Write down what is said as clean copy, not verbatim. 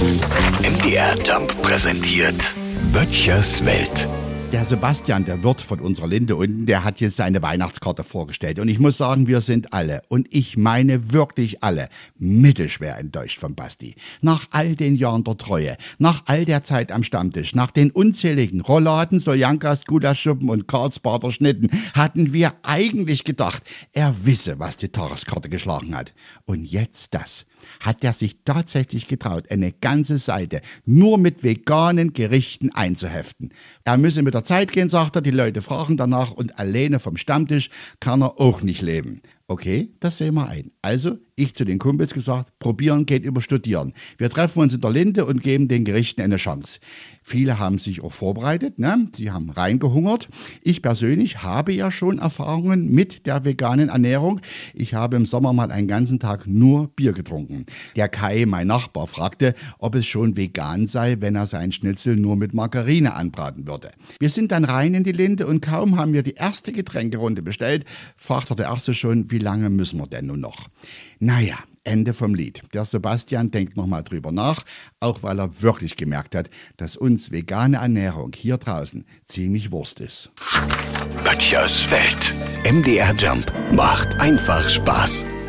MDR Jump präsentiert Böttchers Welt. Der Sebastian, der Wirt von unserer Linde unten, der hat jetzt seine Weihnachtskarte vorgestellt. Und ich muss sagen, wir sind alle, und ich meine wirklich alle, mittelschwer enttäuscht von Basti. Nach all den Jahren der Treue, nach all der Zeit am Stammtisch, nach den unzähligen Rouladen, Soljankas, Gulaschsuppen und Karlsbader Schnitten, hatten wir eigentlich gedacht, er wisse, was die Tageskarte geschlagen hat. Und jetzt das. Hat er sich tatsächlich getraut, eine ganze Seite nur mit veganen Gerichten einzuheften. Er müsse mit der Zeit gehen, sagt er, die Leute fragen danach, und alleine vom Stammtisch kann er auch nicht leben. Okay, das sehen wir ein. Also, ich zu den Kumpels gesagt, probieren geht über studieren. Wir treffen uns in der Linde und geben den Gerichten eine Chance. Viele haben sich auch vorbereitet, ne? Sie haben reingehungert. Ich persönlich habe ja schon Erfahrungen mit der veganen Ernährung. Ich habe im Sommer mal einen ganzen Tag nur Bier getrunken. Der Kai, mein Nachbar, fragte, ob es schon vegan sei, wenn er seinen Schnitzel nur mit Margarine anbraten würde. Wir sind dann rein in die Linde und kaum haben wir die erste Getränkerunde bestellt, fragte der Erste schon, wie lange müssen wir denn nun noch? Naja, Ende vom Lied. Der Sebastian denkt nochmal drüber nach, auch weil er wirklich gemerkt hat, dass uns vegane Ernährung hier draußen ziemlich Wurst ist. Böttchers Welt. MDR Jump macht einfach Spaß.